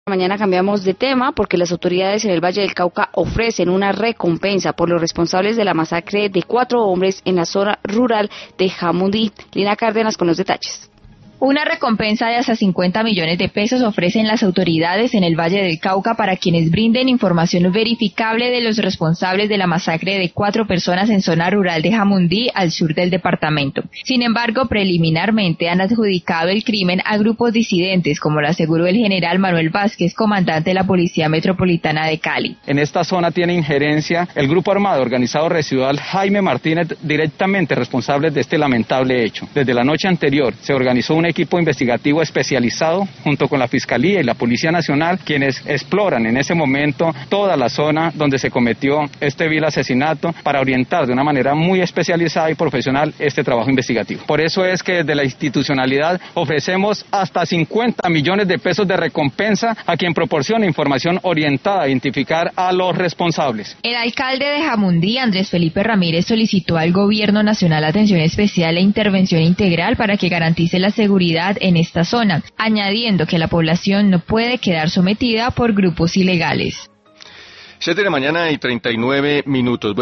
Mañana cambiamos de tema porque las autoridades en el Valle del Cauca ofrecen una recompensa por los responsables de la masacre de 4 hombres en la zona rural de Jamundí. Lina Cárdenas con los detalles. Una recompensa de hasta 50 millones de pesos ofrecen las autoridades en el Valle del Cauca para quienes brinden información verificable de los responsables de la masacre de 4 personas en zona rural de Jamundí, al sur del departamento. Sin embargo, preliminarmente han adjudicado el crimen a grupos disidentes, como lo aseguró el general Manuel Vázquez, comandante de la Policía Metropolitana de Cali. En esta zona tiene injerencia el grupo armado organizado residual Jaime Martínez, directamente responsable de este lamentable hecho. Desde la noche anterior se organizó un equipo investigativo especializado junto con la Fiscalía y la Policía Nacional, quienes exploran en ese momento toda la zona donde se cometió este vil asesinato para orientar de una manera muy especializada y profesional este trabajo investigativo. Por eso es que desde la institucionalidad ofrecemos hasta 50 millones de pesos de recompensa a quien proporcione información orientada a identificar a los responsables. El alcalde de Jamundí, Andrés Felipe Ramírez, solicitó al Gobierno Nacional atención especial e intervención integral para que garantice la seguridad en esta zona, añadiendo que la población no puede quedar sometida por grupos ilegales. 7 de la mañana y 39 minutos.